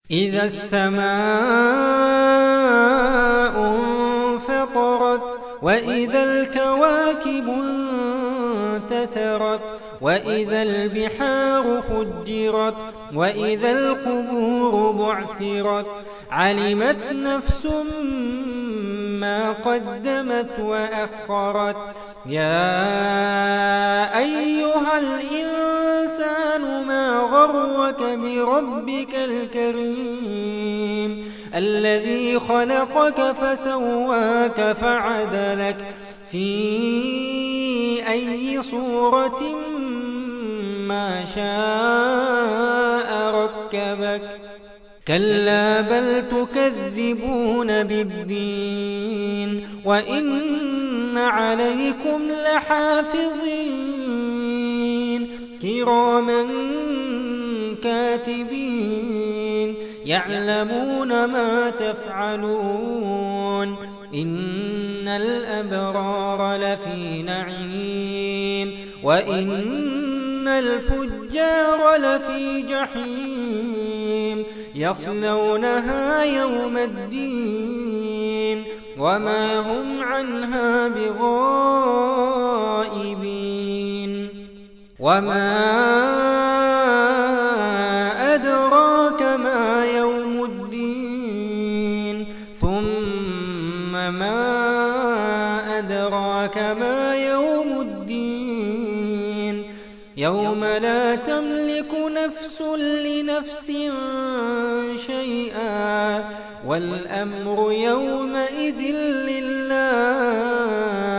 إذا السماء انفطرت وإذا الكواكب انتثرت وإذا البحار فجرت وإذا القبور بعثرت علمت نفس ما قدمت وأخرت يا أيها الإنسان ما غرك بربك الكريم الذي خلقك فسواك فعدلك في أي صورة ما شاء ركبك كلا بل تكذبون بالدين وإن عليكم لحافظين كراما كاتبين يعلمون ما تفعلون إن الأبرار لفي نعيم وإن الفجار لفي جحيم يصلونها يوم الدين وما هم عنها بغائبين وما أدراك ما يوم الدين ثم ما أدراك ما يوم الدين يوم لا تملك نفس لنفس شيئا والأمر يومئذ لله